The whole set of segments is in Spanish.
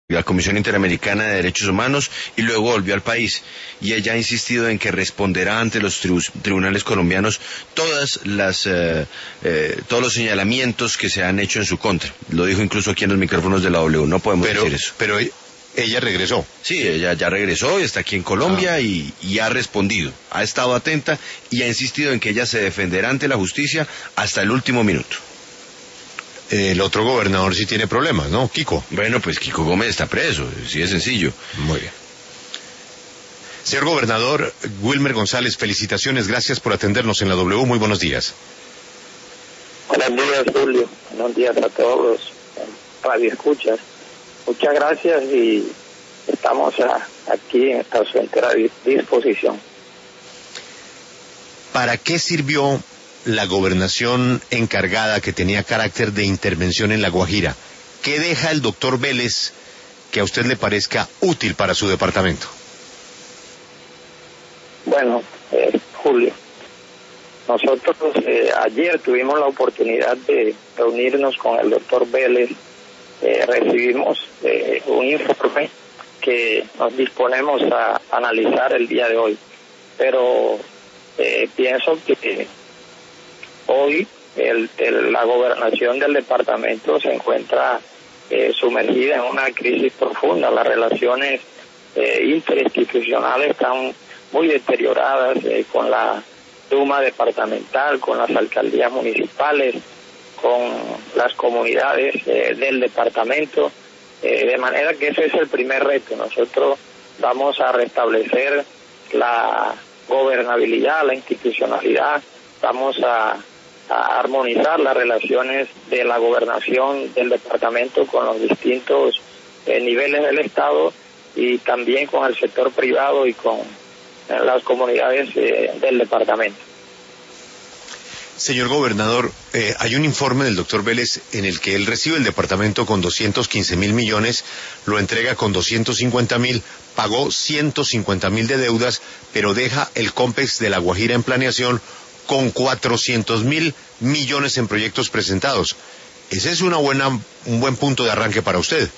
la Comisión Interamericana de Derechos Humanos y luego volvió al país. Y ella ha insistido en que responderá ante los tribunales colombianos todos los señalamientos que se han hecho en su contra. Lo dijo incluso aquí en los micrófonos de la W. No podemos decir eso. Pero ella regresó. Sí, ella ya regresó, está aquí en Colombia y ha respondido. Ha estado atenta y ha insistido en que ella se defenderá ante la justicia hasta el último minuto. El otro gobernador sí tiene problemas, ¿no? Kiko. Bueno, pues Kiko Gómez está preso, sí es sencillo. Muy bien. Señor gobernador Wilmer González, felicitaciones, gracias por atendernos en la W, muy buenos días. Buenos días, Julio, buenos días a todos los radioescuchas. Muchas gracias y estamos aquí a su entera disposición. ¿Para qué sirvió la gobernación encargada que tenía carácter de intervención en La Guajira? ¿Qué deja el doctor Vélez que a usted le parezca útil para su departamento? Bueno, Julio, nosotros ayer tuvimos la oportunidad de reunirnos con el doctor Vélez. Recibimos un informe que nos disponemos a analizar el día de hoy, pero pienso que hoy la gobernación del departamento se encuentra sumergida en una crisis profunda. Las relaciones interinstitucionales están muy deterioradas con la Duma departamental, con las alcaldías municipales, con las comunidades del departamento, de manera que ese es el primer reto. Nosotros vamos a restablecer la gobernabilidad, la institucionalidad, vamos a armonizar las relaciones de la gobernación del departamento con los distintos niveles del Estado y también con el sector privado y con las comunidades del departamento. Señor gobernador, hay un informe del doctor Vélez en el que él recibe el departamento con 215.000 millones, lo entrega con 250.000, pagó 150.000 de deudas, pero deja el COMPEX de La Guajira en planeación con 400.000 millones en proyectos presentados. Ese es un buen punto de arranque para usted.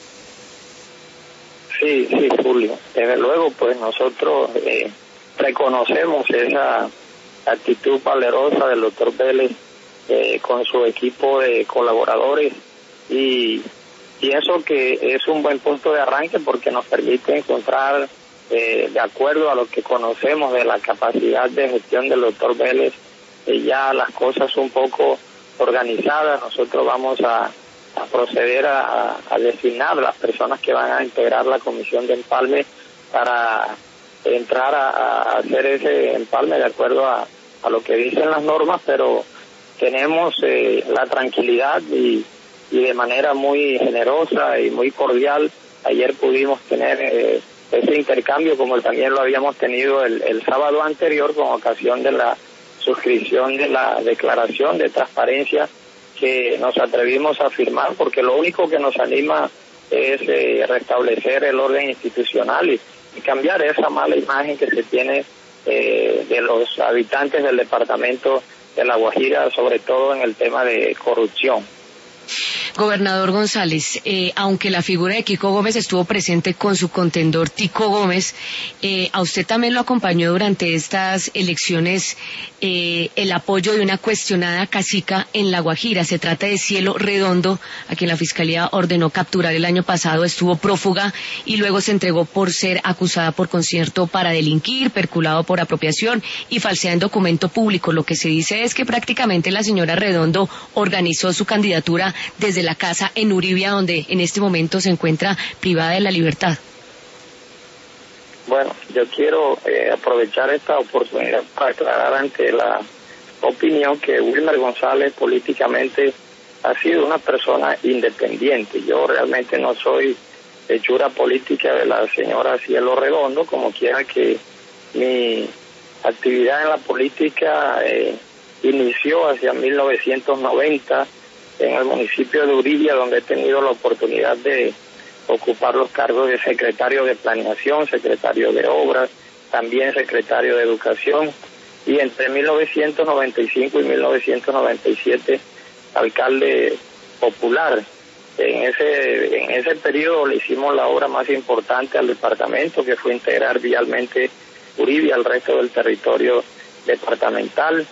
Sí, Julio. Desde luego, pues nosotros reconocemos esa actitud valerosa del doctor Vélez con su equipo de colaboradores y pienso que es un buen punto de arranque porque nos permite encontrar, de acuerdo a lo que conocemos de la capacidad de gestión del doctor Vélez, ya las cosas un poco organizadas. Nosotros vamos a proceder a designar las personas que van a integrar la comisión de empalme para entrar a hacer ese empalme de acuerdo a lo que dicen las normas, pero tenemos la tranquilidad y de manera muy generosa y muy cordial. Ayer pudimos tener ese intercambio como también lo habíamos tenido el sábado anterior con ocasión de la suscripción de la declaración de transparencia que nos atrevimos a firmar, porque lo único que nos anima es restablecer el orden institucional y cambiar esa mala imagen que se tiene de los habitantes del departamento de La Guajira, sobre todo en el tema de corrupción. Gobernador González, aunque la figura de Kiko Gómez estuvo presente con su contendor Tico Gómez, a usted también lo acompañó durante estas elecciones el apoyo de una cuestionada cacica en La Guajira. Se trata de Cielo Redondo, a quien la Fiscalía ordenó capturar el año pasado. Estuvo prófuga y luego se entregó por ser acusada por concierto para delinquir, perculado por apropiación y falsedad en documento público. Lo que se dice es que prácticamente la señora Redondo organizó su candidatura desde la casa en Uribia, donde en este momento se encuentra privada de la libertad. Bueno, yo quiero aprovechar esta oportunidad para aclarar ante la opinión que Wilmer González políticamente ha sido una persona independiente. Yo realmente no soy hechura política de la señora Cielo Redondo, como quiera que mi actividad en la política inició hacia 1990 en el municipio de Uribia, donde he tenido la oportunidad de ocupar los cargos de secretario de Planeación, secretario de Obras, también secretario de Educación, y entre 1995 y 1997 alcalde popular. En ese periodo le hicimos la obra más importante al departamento, que fue integrar vialmente Uribia al resto del territorio departamental,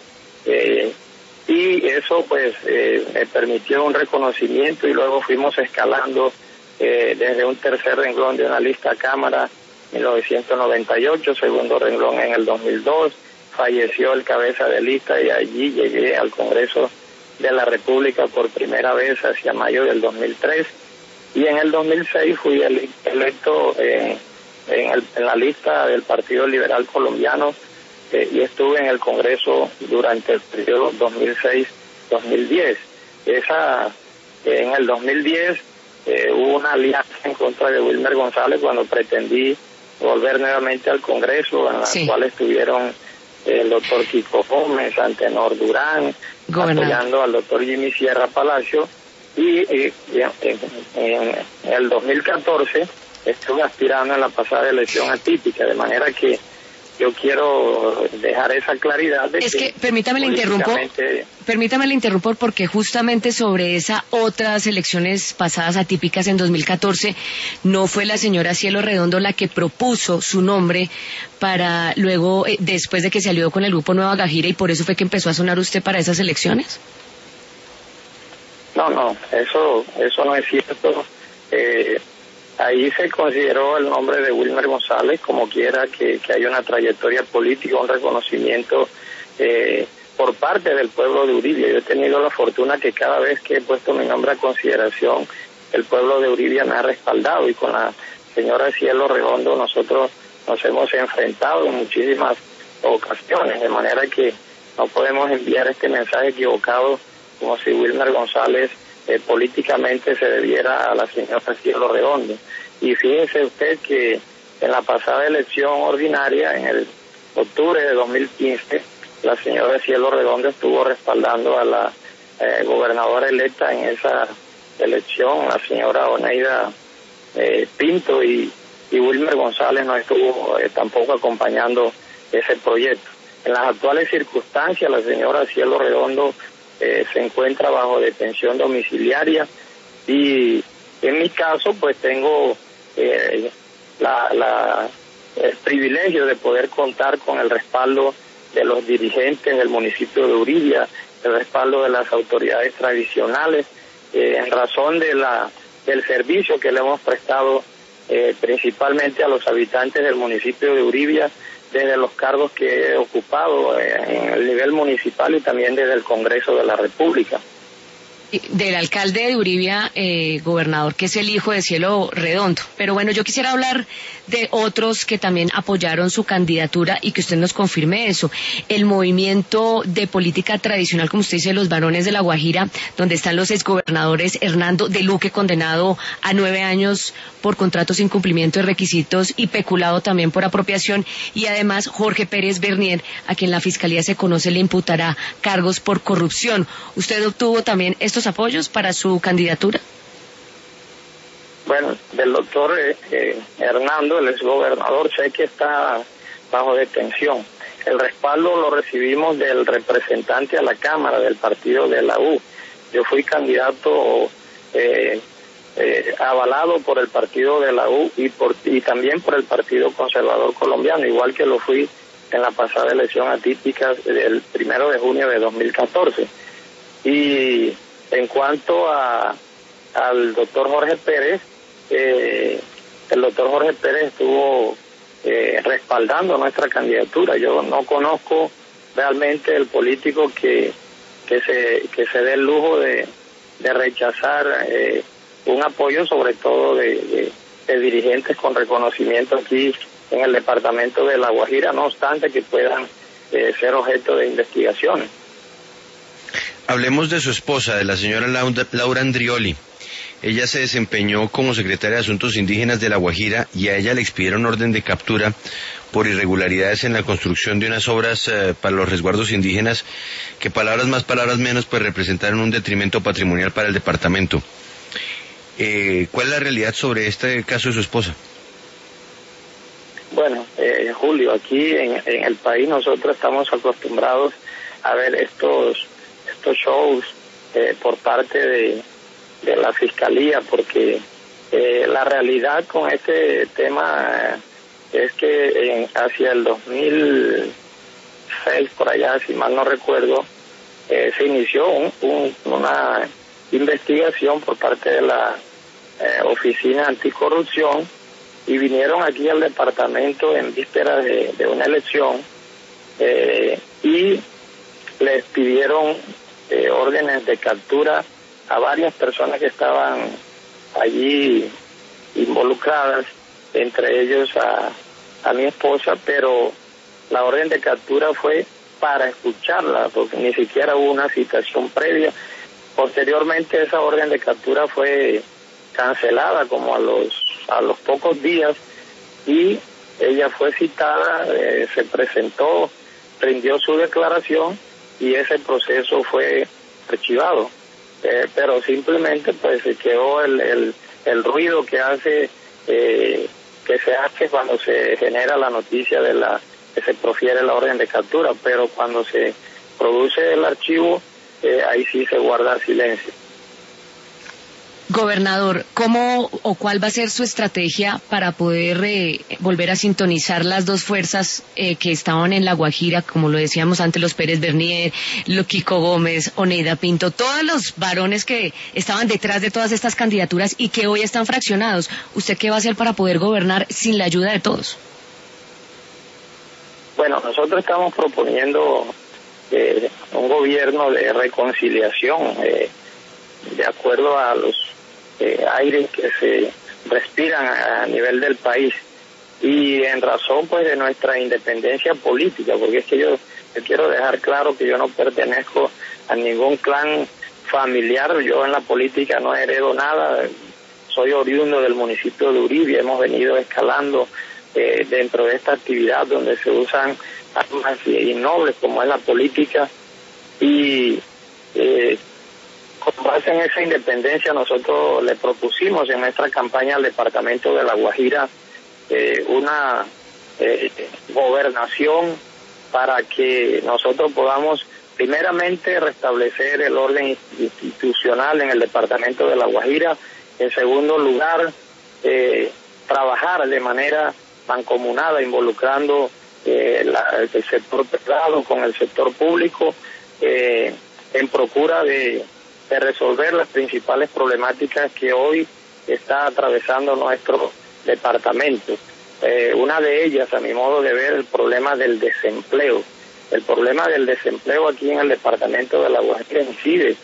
y eso pues me permitió un reconocimiento, y luego fuimos escalando desde un tercer renglón de una lista Cámara 1998, segundo renglón en el 2002, falleció el cabeza de lista y allí llegué al Congreso de la República por primera vez hacia mayo del 2003, y en el 2006 fui electo en la lista del Partido Liberal Colombiano, y estuve en el Congreso durante el periodo 2006-2010. En el 2010 hubo una alianza en contra de Wilmer González cuando pretendí volver nuevamente al Congreso, en la cual estuvieron el doctor Kiko Gómez, Antenor Durán, apoyando al doctor Jimmy Sierra Palacio, y en el 2014 estuve aspirando en la pasada elección atípica, de manera que yo quiero dejar esa claridad de que permítame le interrumpo porque justamente sobre esas otras elecciones pasadas atípicas en 2014 no fue la señora Cielo Redondo la que propuso su nombre para luego, después de que se alió con el grupo Nueva Guajira, y por eso fue que empezó a sonar usted para esas elecciones. No, eso no es cierto. Ahí se consideró el nombre de Wilmer González, como quiera que haya una trayectoria política, un reconocimiento por parte del pueblo de Uribia. Yo he tenido la fortuna que cada vez que he puesto mi nombre a consideración, el pueblo de Uribia me ha respaldado, y con la señora Cielo Redondo nosotros nos hemos enfrentado en muchísimas ocasiones, de manera que no podemos enviar este mensaje equivocado como si Wilmer González políticamente se debiera a la señora Cielo Redondo. Y fíjese usted que en la pasada elección ordinaria, en el octubre de 2015, la señora Cielo Redondo estuvo respaldando a la gobernadora electa en esa elección, la señora Oneida Pinto, y Wilmer González no estuvo tampoco acompañando ese proyecto. En las actuales circunstancias, la señora Cielo Redondo se encuentra bajo detención domiciliaria, y en mi caso pues tengo el privilegio de poder contar con el respaldo de los dirigentes del municipio de Uribia, el respaldo de las autoridades tradicionales, en razón del servicio que le hemos prestado principalmente a los habitantes del municipio de Uribia, desde los cargos que he ocupado en el nivel municipal y también desde el Congreso de la República. Del alcalde de Uribia, gobernador, que es el hijo de Cielo Redondo. Pero bueno, yo quisiera hablar de otros que también apoyaron su candidatura y que usted nos confirme eso. El movimiento de política tradicional, como usted dice, los varones de La Guajira, donde están los exgobernadores Hernando de Luque, condenado a 9 años por contratos sin cumplimiento de requisitos y peculado también por apropiación, y además Jorge Pérez Bernier, a quien la Fiscalía se conoce le imputará cargos por corrupción. ¿Usted obtuvo también estos apoyos para su candidatura? Bueno, del doctor Hernando, el exgobernador, sé que está bajo detención. El respaldo lo recibimos del representante a la Cámara del partido de la U. Yo fui candidato avalado por el partido de la U y también por el Partido Conservador Colombiano, igual que lo fui en la pasada elección atípica del 1 de junio de 2014. Y en cuanto al doctor Jorge Pérez, el doctor Jorge Pérez estuvo respaldando nuestra candidatura. Yo no conozco realmente el político que se dé el lujo de rechazar un apoyo, sobre todo de dirigentes con reconocimiento aquí en el departamento de La Guajira, no obstante que puedan ser objeto de investigaciones. Hablemos de su esposa, de la señora Laura Andrioli. Ella se desempeñó como secretaria de Asuntos Indígenas de La Guajira y a ella le expidieron orden de captura por irregularidades en la construcción de unas obras para los resguardos indígenas que, palabras más, palabras menos, pues representaron un detrimento patrimonial para el departamento. ¿Cuál es la realidad sobre este caso de su esposa? Bueno, Julio, aquí en el país nosotros estamos acostumbrados a ver estos shows por parte de la Fiscalía, porque la realidad con este tema es que hacia el 2006, por allá, si mal no recuerdo, se inició una investigación por parte de la Oficina Anticorrupción, y vinieron aquí al departamento en vísperas de una elección y les pidieron órdenes de captura a varias personas que estaban allí involucradas, entre ellos a mi esposa, pero la orden de captura fue para escucharla, porque ni siquiera hubo una citación previa. Posteriormente esa orden de captura fue cancelada como a los pocos días, y ella fue citada, se presentó, rindió su declaración y ese proceso fue archivado. Pero simplemente pues se quedó el ruido que se hace cuando se genera la noticia que se profiere la orden de captura, pero cuando se produce el archivo, ahí sí se guarda silencio. Gobernador, ¿cómo o cuál va a ser su estrategia para poder volver a sintonizar las dos fuerzas que estaban en La Guajira, como lo decíamos antes, los Pérez Bernier, Kiko Gómez, Oneida Pinto, todos los varones que estaban detrás de todas estas candidaturas y que hoy están fraccionados? ¿Usted qué va a hacer para poder gobernar sin la ayuda de todos? Bueno, nosotros estamos proponiendo un gobierno de reconciliación, de acuerdo a los aires que se respiran a nivel del país, y en razón pues de nuestra independencia política, porque es que yo quiero dejar claro que yo no pertenezco a ningún clan familiar. Yo en la política no heredo nada, soy oriundo del municipio de Uribe, hemos venido escalando dentro de esta actividad donde se usan armas innobles como es la política, y con base en esa independencia nosotros le propusimos en nuestra campaña al departamento de La Guajira una gobernación para que nosotros podamos primeramente restablecer el orden institucional en el departamento de La Guajira. En segundo lugar, trabajar de manera mancomunada, involucrando el sector privado con el sector público, en procura de resolver las principales problemáticas que hoy está atravesando nuestro departamento. Una de ellas, a mi modo de ver, el problema del desempleo. El problema del desempleo aquí en el departamento de La Guajira incide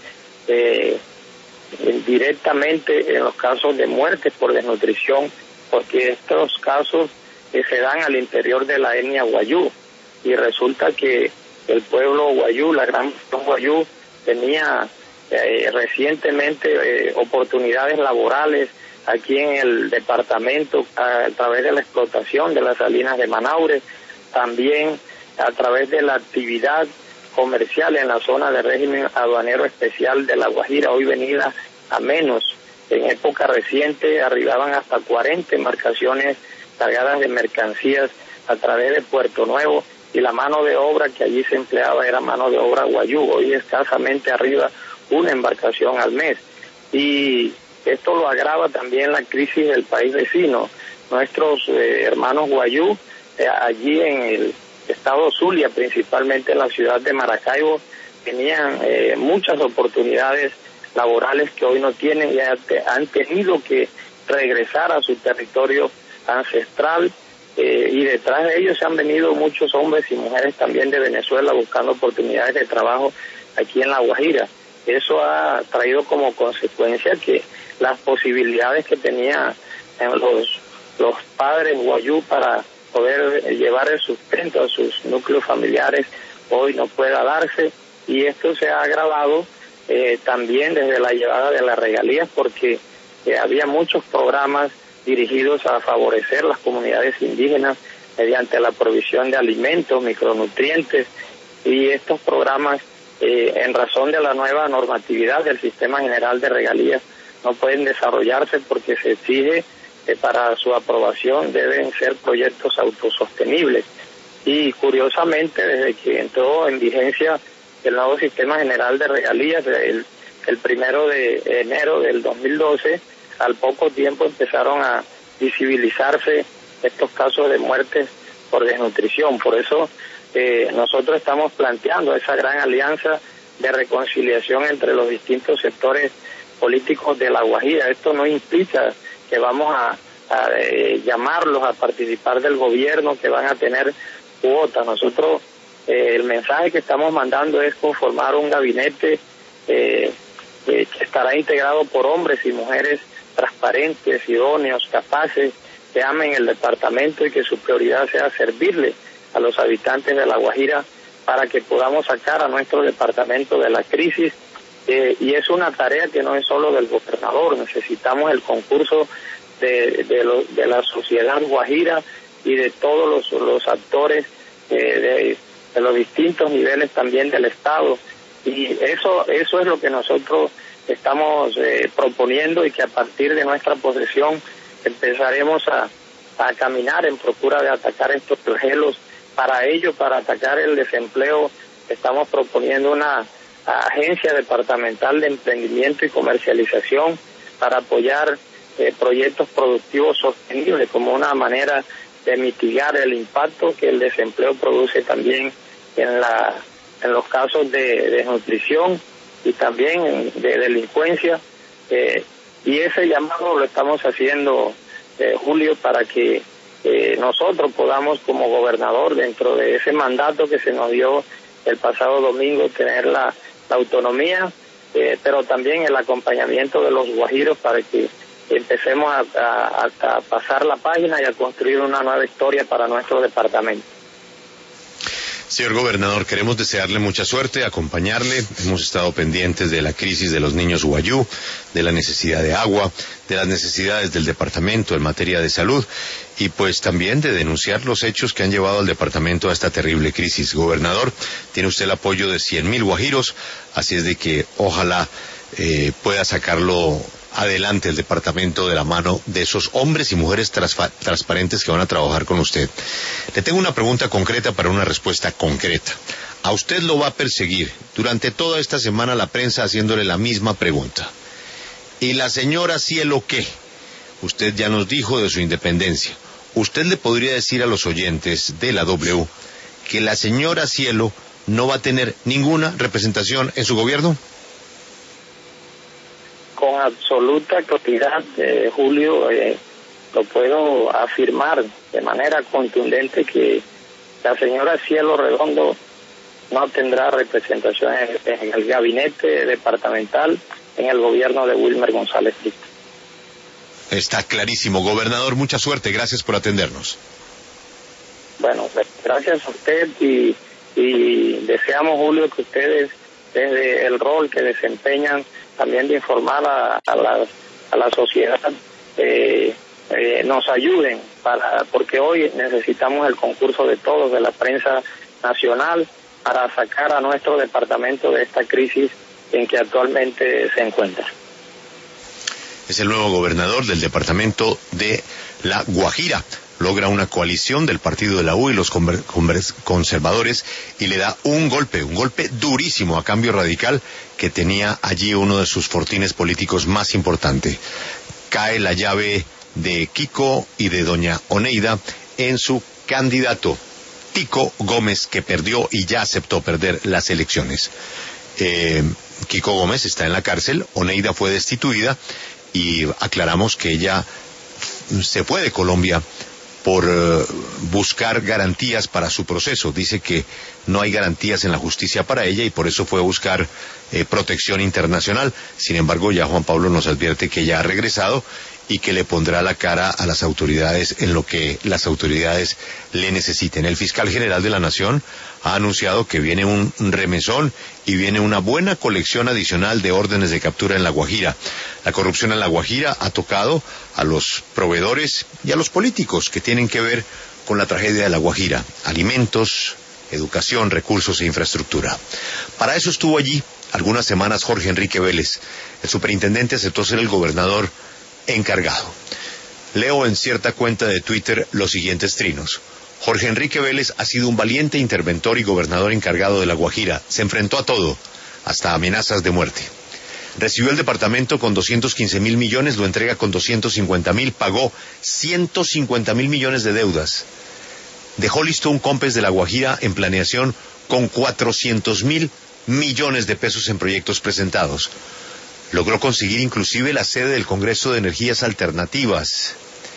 directamente en los casos de muertes por desnutrición, porque estos casos se dan al interior de la etnia guayú, y resulta que el pueblo guayú, la gran guayú, tenía recientemente oportunidades laborales aquí en el departamento a través de la explotación de las salinas de Manaure, también a través de la actividad comercial en la zona de régimen aduanero especial de La Guajira, hoy venida a menos. En época reciente arribaban hasta 40 embarcaciones cargadas de mercancías a través de Puerto Nuevo, y la mano de obra que allí se empleaba era mano de obra guayú. Hoy escasamente arriba una embarcación al mes, y esto lo agrava también la crisis del país vecino. Nuestros hermanos guayú, allí en el estado Zulia, principalmente en la ciudad de Maracaibo, tenían muchas oportunidades laborales que hoy no tienen, y han tenido que regresar a su territorio ancestral, y detrás de ellos se han venido muchos hombres y mujeres también de Venezuela buscando oportunidades de trabajo aquí en La Guajira. Eso ha traído como consecuencia que las posibilidades que tenían los padres guayú para poder llevar el sustento a sus núcleos familiares hoy no pueda darse, y esto se ha agravado también desde la llevada de las regalías, porque había muchos programas dirigidos a favorecer las comunidades indígenas mediante la provisión de alimentos, micronutrientes, y estos programas en razón de la nueva normatividad del Sistema General de Regalías no pueden desarrollarse, porque se exige que para su aprobación deben ser proyectos autosostenibles. Y curiosamente, desde que entró en vigencia el nuevo Sistema General de Regalías, el el 1 de enero del 2012, al poco tiempo empezaron a visibilizarse estos casos de muertes por desnutrición. Por eso nosotros estamos planteando esa gran alianza de reconciliación entre los distintos sectores políticos de La Guajira. Esto no implica que vamos a llamarlos a participar del gobierno, que van a tener cuotas. Nosotros el mensaje que estamos mandando es conformar un gabinete que estará integrado por hombres y mujeres transparentes, idóneos, capaces, que amen el departamento y que su prioridad sea servirle a los habitantes de La Guajira para que podamos sacar a nuestro departamento de la crisis. Y es una tarea que no es solo del gobernador, necesitamos el concurso de la sociedad guajira y de todos los actores de los distintos niveles también del Estado. Y eso es lo que nosotros estamos proponiendo, y que a partir de nuestra posesión empezaremos a caminar en procura de atacar estos flagelos. Para ello, para atacar el desempleo, estamos proponiendo una agencia departamental de emprendimiento y comercialización para apoyar proyectos productivos sostenibles como una manera de mitigar el impacto que el desempleo produce también en los casos de desnutrición y también de delincuencia. Y ese llamado lo estamos haciendo, Julio, para que nosotros podamos, como gobernador, dentro de ese mandato que se nos dio el pasado domingo, tener la autonomía, pero también el acompañamiento de los guajiros para que empecemos a pasar la página y a construir una nueva historia para nuestro departamento. Señor gobernador, queremos desearle mucha suerte, acompañarle. Hemos estado pendientes de la crisis de los niños Guayú, de la necesidad de agua, de las necesidades del departamento en materia de salud y pues también de denunciar los hechos que han llevado al departamento a esta terrible crisis. Gobernador, tiene usted el apoyo de 100,000 guajiros, así es de que ojalá pueda sacarlo adelante el departamento de la mano de esos hombres y mujeres transparentes que van a trabajar con usted. Le tengo una pregunta concreta para una respuesta concreta. A usted lo va a perseguir durante toda esta semana la prensa haciéndole la misma pregunta. ¿Y la señora Cielo qué? Usted ya nos dijo de su independencia. ¿Usted le podría decir a los oyentes de la W que la señora Cielo no va a tener ninguna representación en su gobierno? Con absoluta claridad, Julio, lo puedo afirmar de manera contundente que la señora Cielo Redondo no tendrá representación en el gabinete departamental en el gobierno de Wilmer González Cristo. Está clarísimo, gobernador, mucha suerte, gracias por atendernos. Bueno, gracias a usted y deseamos, Julio, que ustedes, desde el rol que desempeñan, también de informar a la sociedad, nos ayuden, porque hoy necesitamos el concurso de todos, de la prensa nacional, para sacar a nuestro departamento de esta crisis en que actualmente se encuentra. Es el nuevo gobernador del departamento de La Guajira. Logra una coalición del partido de la U y los conservadores y le da un golpe durísimo a Cambio Radical, que tenía allí uno de sus fortines políticos más importante. Cae la llave de Kiko y de doña Oneida en su candidato, Tico Gómez, que perdió y ya aceptó perder las elecciones. Kiko Gómez está en la cárcel, Oneida fue destituida y aclaramos que ella se fue de Colombia por buscar garantías para su proceso. Dice que no hay garantías en la justicia para ella y por eso fue a buscar protección internacional. Sin embargo, ya Juan Pablo nos advierte que ya ha regresado y que le pondrá la cara a las autoridades en lo que las autoridades le necesiten. El fiscal general de la Nación ha anunciado que viene un remesón y viene una buena colección adicional de órdenes de captura en La Guajira. La corrupción en La Guajira ha tocado a los proveedores y a los políticos que tienen que ver con la tragedia de La Guajira: alimentos, educación, recursos e infraestructura. Para eso estuvo allí algunas semanas Jorge Enrique Vélez. El superintendente aceptó ser el gobernador encargado. Leo en cierta cuenta de Twitter los siguientes trinos. Jorge Enrique Vélez ha sido un valiente interventor y gobernador encargado de La Guajira. Se enfrentó a todo, hasta amenazas de muerte. Recibió el departamento con 215.000 millones, lo entrega con 250.000, pagó 150.000 millones de deudas. Dejó listo un COMPES de La Guajira en planeación con 400.000 millones de pesos en proyectos presentados. Logró conseguir inclusive la sede del Congreso de Energías Alternativas,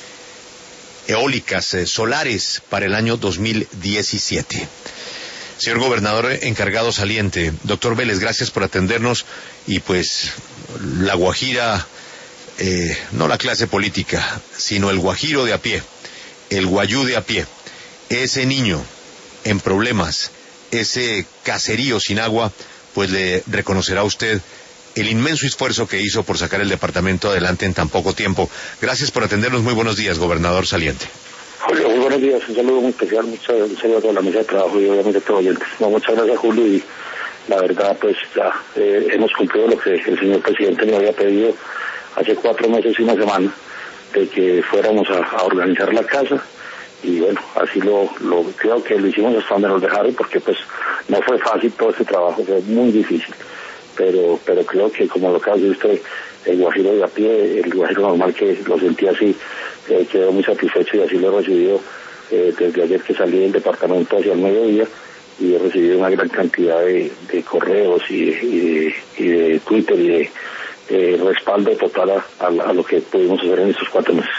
eólicas, solares, para el año 2017. Señor gobernador encargado saliente, doctor Vélez, gracias por atendernos. Y pues La Guajira, no la clase política, sino el guajiro de a pie, el guayú de a pie, ese niño en problemas, ese caserío sin agua, pues le reconocerá a usted el inmenso esfuerzo que hizo por sacar el departamento adelante en tan poco tiempo. Gracias por atendernos. Muy buenos días, gobernador saliente. Julio, muy buenos días, un saludo muy especial, un saludo a toda la mesa de trabajo y obviamente a todos los oyentes. No, muchas gracias, Julio, y la verdad pues ya hemos cumplido lo que el señor presidente nos había pedido hace 4 meses y una semana, de que fuéramos a organizar la casa, y bueno, así lo creo que lo hicimos hasta donde nos dejaron, porque pues no fue fácil todo este trabajo, fue muy difícil, pero creo que, como lo acaba de decir usted, el guajiro de a pie, el guajiro normal que lo sentía así, quedó muy satisfecho, y así lo he recibido desde ayer que salí del departamento hacia el mediodía, y he recibido una gran cantidad de correos y de Twitter y de respaldo total a lo que pudimos hacer en estos 4 meses.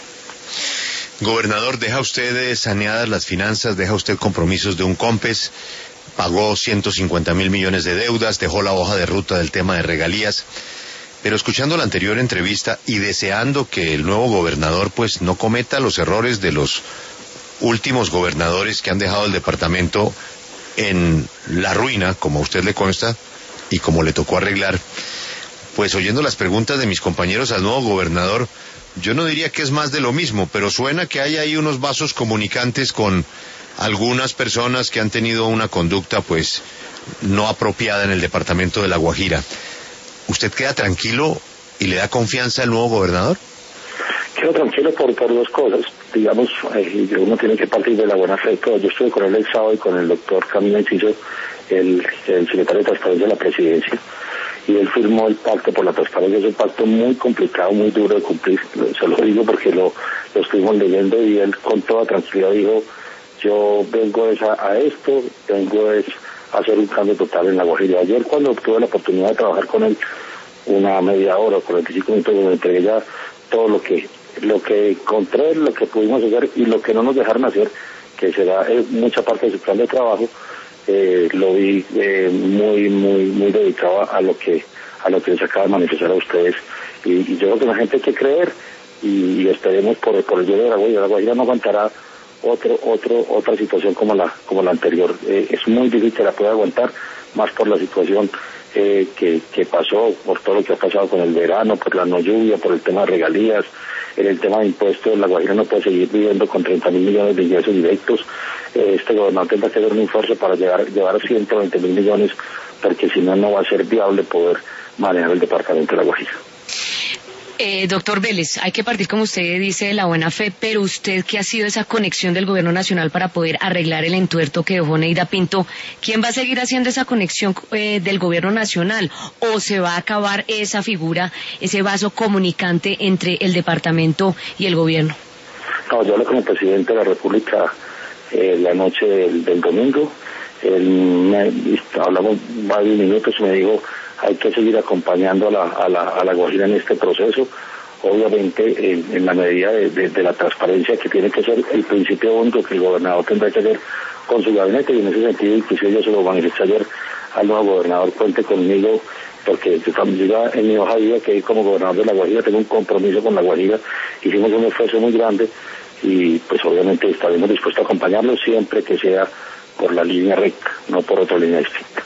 Gobernador, deja usted saneadas las finanzas, deja usted compromisos de un COMPES, pagó 150.000 millones de deudas, dejó la hoja de ruta del tema de regalías. Pero escuchando la anterior entrevista y deseando que el nuevo gobernador pues no cometa los errores de los últimos gobernadores que han dejado el departamento en la ruina, como a usted le consta y como le tocó arreglar, pues oyendo las preguntas de mis compañeros al nuevo gobernador, yo no diría que es más de lo mismo, pero suena que hay ahí unos vasos comunicantes con algunas personas que han tenido una conducta pues no apropiada en el departamento de La Guajira. ¿Usted queda tranquilo y le da confianza al nuevo gobernador? Quedo tranquilo por 2 cosas. Digamos, uno tiene que partir de la buena fe. Yo estuve con él el sábado y con el doctor Camilo Enciso, el secretario de Transparencia de la Presidencia, y él firmó el pacto por la transparencia. Es un pacto muy complicado, muy duro de cumplir. Se lo digo porque lo estuvimos leyendo, y él con toda tranquilidad dijo: yo vengo a esto, vengo a hacer un cambio total en La Guajira. Ayer, cuando tuve la oportunidad de trabajar con él una media hora, 45 minutos, donde entregué ya todo lo que encontré, lo que pudimos hacer y lo que no nos dejaron hacer, que será mucha parte de su plan de trabajo, lo vi muy dedicado a lo que les acaba de manifestar a ustedes, y yo creo que la gente hay que creer, y esperemos por el bien de La Guajira. La Guajira no aguantará otra situación como la anterior. Es muy difícil la puede aguantar, más por la situación que pasó, por todo lo que ha pasado con el verano, por la no lluvia, por el tema de regalías, en el tema de impuestos. La Guajira no puede seguir viviendo con 30.000 millones de ingresos directos. Este gobernador tendrá que hacer un esfuerzo para llevar a 120.000 millones, porque si no va a ser viable poder manejar el departamento de La Guajira. Doctor Vélez, hay que partir, como usted dice, de la buena fe, pero usted, que ha sido esa conexión del gobierno nacional para poder arreglar el entuerto que dejó Neida Pinto, ¿quién va a seguir haciendo esa conexión del gobierno nacional? ¿O se va a acabar esa figura, ese vaso comunicante entre el departamento y el gobierno? No, yo hablé con el presidente de la República la noche del domingo. Hablamos varios minutos y me dijo: hay que seguir acompañando a la Guajira en este proceso, obviamente en la medida de la transparencia, que tiene que ser el principio único que el gobernador tendrá que hacer con su gabinete, y en ese sentido inclusive yo se lo manifesté ayer al nuevo gobernador: cuente conmigo, porque yo también en mi hoja de vida, que como gobernador de La Guajira tengo un compromiso con La Guajira. Hicimos un esfuerzo muy grande, y pues obviamente estaremos dispuestos a acompañarlo siempre que sea por la línea recta, no por otra línea distinta.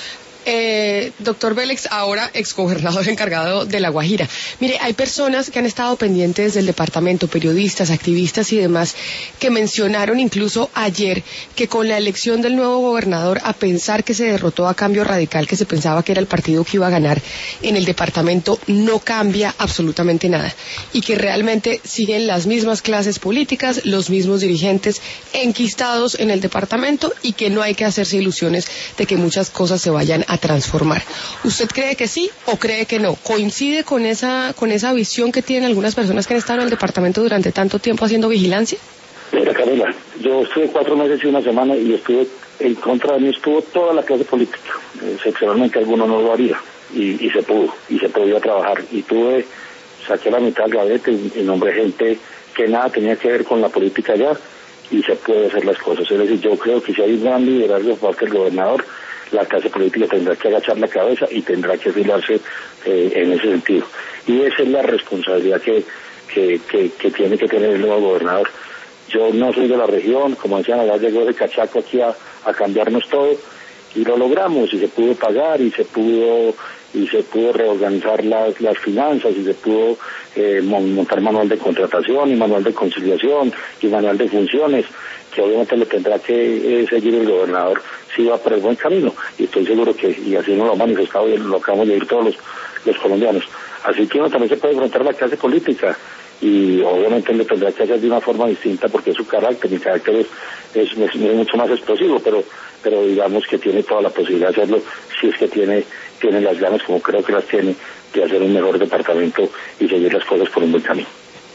Doctor Vélez, ahora exgobernador encargado de La Guajira. Mire, hay personas que han estado pendientes del departamento, periodistas, activistas y demás, que mencionaron incluso ayer que con la elección del nuevo gobernador, a pensar que se derrotó a Cambio Radical, que se pensaba que era el partido que iba a ganar en el departamento, no cambia absolutamente nada, y que realmente siguen las mismas clases políticas, los mismos dirigentes enquistados en el departamento, y que no hay que hacerse ilusiones de que muchas cosas se vayan a transformar. ¿Usted cree que sí o cree que no? ¿Coincide con esa visión que tienen algunas personas que han estado en el departamento durante tanto tiempo haciendo vigilancia? Mira, Camila, yo estuve 4 meses y una semana y estuve en contra de mí, estuvo toda la clase política. Excepcionalmente alguno no lo haría y se pudo, y se podía trabajar. Y saqué la mitad del gabinete y nombré gente que nada tenía que ver con la política allá y se puede hacer las cosas. Es decir, yo creo que si hay un gran liderazgo por parte del gobernador, la clase política tendrá que agachar la cabeza y tendrá que filarse en ese sentido. Y esa es la responsabilidad que tiene que tener el nuevo gobernador. Yo no soy de la región, como decían, allá llegó de cachaco aquí a cambiarnos todo y lo logramos y se pudo pagar y se pudo reorganizar las finanzas y se pudo montar manual de contratación y manual de conciliación y manual de funciones que obviamente le tendrá que seguir el gobernador si va por el buen camino y estoy seguro que, y así nos lo ha manifestado y lo acabamos de oír todos los colombianos. Así que uno también se puede enfrentar a la clase política y obviamente le tendrá que hacer de una forma distinta porque es su carácter, mi carácter es mucho más explosivo, pero digamos que tiene toda la posibilidad de hacerlo si es que tiene las ganas, como creo que las tiene, de hacer un mejor departamento y seguir las cosas por un buen camino.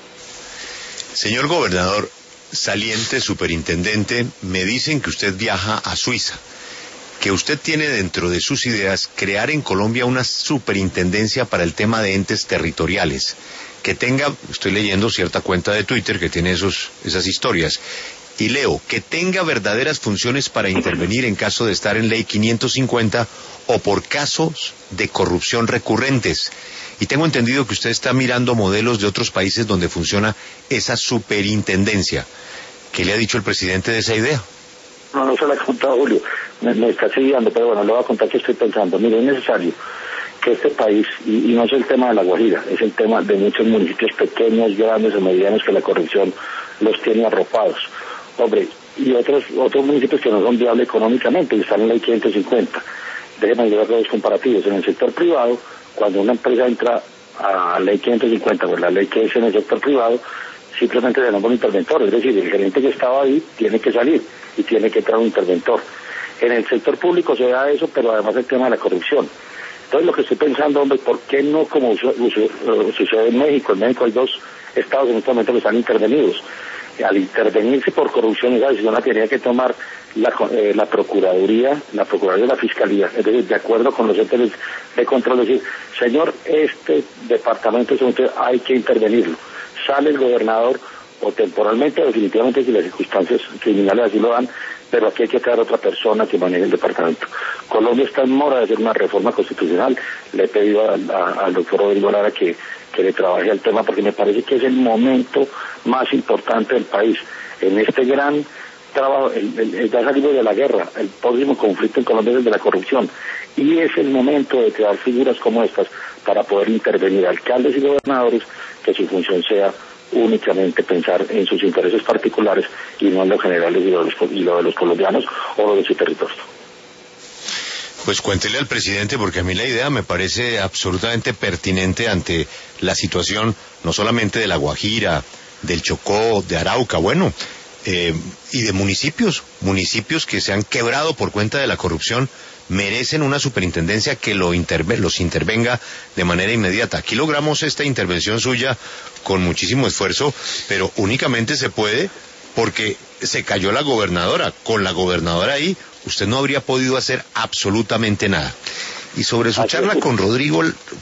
Señor gobernador saliente, superintendente, me dicen que usted viaja a Suiza, que usted tiene dentro de sus ideas crear en Colombia una superintendencia para el tema de entes territoriales, que tenga, estoy leyendo cierta cuenta de Twitter que tiene esas historias, y leo, que tenga verdaderas funciones para intervenir en caso de estar en ley 550 o por casos de corrupción recurrentes. Y tengo entendido que usted está mirando modelos de otros países donde funciona esa superintendencia. ¿Qué le ha dicho el presidente de esa idea? No se la he contado, Julio, me está siguiendo, pero bueno, le voy a contar qué estoy pensando. Mire, es necesario que este país, y no es el tema de La Guajira, es el tema de muchos municipios pequeños, grandes o medianos que la corrupción los tiene arropados. Hombre, y otros municipios que no son viables económicamente y están en la ley 550. Déjenme llevar los comparativos. En el sector privado, cuando una empresa entra a ley 550, pues la ley que es en el sector privado, simplemente se nombra un interventor, es decir, el gerente que estaba ahí tiene que salir y tiene que entrar un interventor. En el sector público se da eso, pero además el tema de la corrupción. Entonces lo que estoy pensando, hombre, ¿por qué no como sucede en México? En México hay 2 estados en este momento que están intervenidos. Al intervenirse por corrupción, esa decisión la tenía que tomar la Procuraduría de la Fiscalía, es decir, de acuerdo con los entes de control, decir, señor, este departamento hay que intervenirlo. Sale el gobernador, o temporalmente o definitivamente si las circunstancias criminales así lo dan, pero aquí hay que crear otra persona que maneje el departamento. Colombia está en mora de hacer una reforma constitucional. Le he pedido al doctor Rodrigo Lara que le trabaje al tema porque me parece que es el momento más importante del país. En este gran trabajo, ya salimos de la guerra, el próximo conflicto en Colombia es el de la corrupción y es el momento de crear figuras como estas para poder intervenir alcaldes y gobernadores que su función sea únicamente pensar en sus intereses particulares y no en los generales y lo de los colombianos o lo de su territorio. Pues cuéntele al presidente, porque a mí la idea me parece absolutamente pertinente ante la situación no solamente de La Guajira, del Chocó, de Arauca, bueno, y de municipios que se han quebrado por cuenta de la corrupción, merecen una superintendencia que los intervenga de manera inmediata. Aquí logramos esta intervención suya con muchísimo esfuerzo, pero únicamente se puede porque se cayó la gobernadora. Con la gobernadora ahí, usted no habría podido hacer absolutamente nada. Y sobre su charla con Rodrigo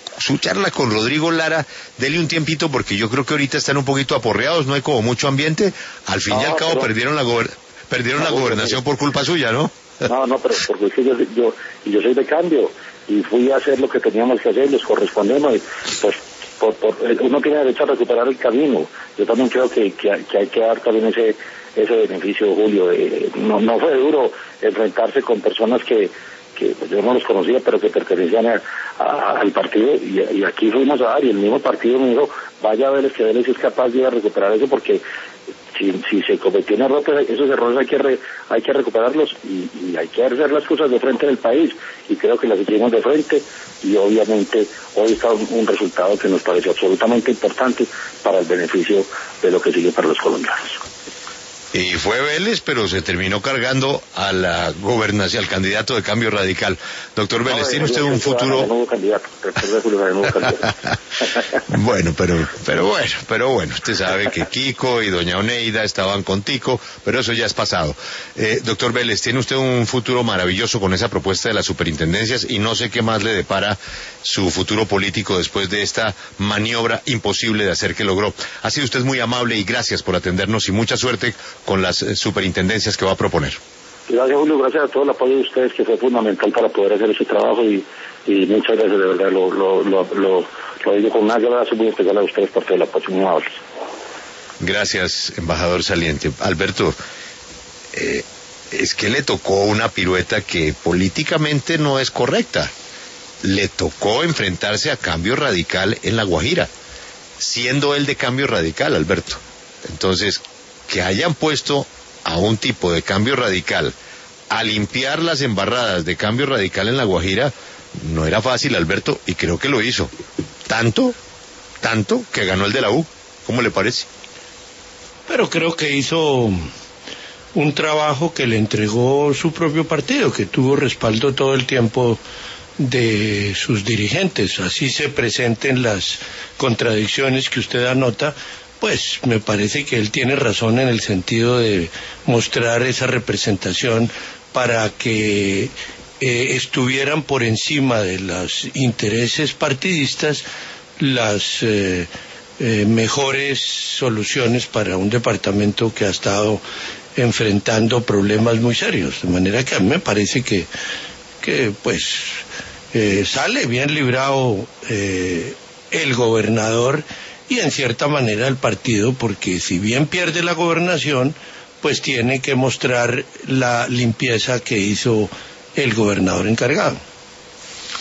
Lara, dele un tiempito porque yo creo que ahorita están un poquito aporreados, no hay como mucho ambiente. Al fin y al cabo perdieron la gobernación por culpa suya, ¿no? No, pero porque es que yo soy de cambio y fui a hacer lo que teníamos que hacer, les correspondemos, y pues uno tiene derecho a recuperar el camino. Yo también creo que hay que dar también ese beneficio, Julio. No fue duro enfrentarse con personas que yo no los conocía, pero que pertenecían al partido, y aquí fuimos a dar, y el mismo partido me dijo, vaya a ver si es capaz de ir a recuperar eso, porque si se cometió un error, pues esos errores hay que recuperarlos y hay que hacer las cosas de frente del país, y creo que las hicimos de frente, y obviamente hoy está un resultado que nos pareció absolutamente importante para el beneficio de lo que sigue para los colombianos. Y fue Vélez, pero se terminó cargando a la gobernación, al candidato de Cambio Radical. Doctor Vélez, ¿tiene usted un futuro? Bueno, pero bueno, usted sabe que Kiko y doña Oneida estaban con Tico, pero eso ya es pasado. Doctor Vélez, ¿tiene usted un futuro maravilloso con esa propuesta de las superintendencias? Y no sé qué más le depara su futuro político después de esta maniobra imposible de hacer que logró. Ha sido usted muy amable y gracias por atendernos y mucha suerte con las superintendencias que va a proponer. Gracias, Julio, gracias a todo el apoyo de ustedes, que fue fundamental para poder hacer ese trabajo, y muchas gracias, de verdad, lo digo con un abrazo muy especial a ustedes por todo el apoyo. Muy amables. Gracias, embajador saliente. Alberto, es que le tocó una pirueta que políticamente no es correcta. Le tocó enfrentarse a Cambio Radical en La Guajira, siendo él de Cambio Radical, Alberto. Entonces, que hayan puesto a un tipo de Cambio Radical a limpiar las embarradas de Cambio Radical en La Guajira no era fácil, Alberto, y creo que lo hizo. Tanto que ganó el de la U. ¿Cómo le parece? Pero creo que hizo un trabajo que le entregó su propio partido, que tuvo respaldo todo el tiempo de sus dirigentes. Así se presenten las contradicciones que usted anota, pues me parece que él tiene razón en el sentido de mostrar esa representación para que estuvieran por encima de los intereses partidistas las mejores soluciones para un departamento que ha estado enfrentando problemas muy serios. De manera que a mí me parece que sale bien librado el gobernador y en cierta manera el partido, porque si bien pierde la gobernación, pues tiene que mostrar la limpieza que hizo el gobernador encargado.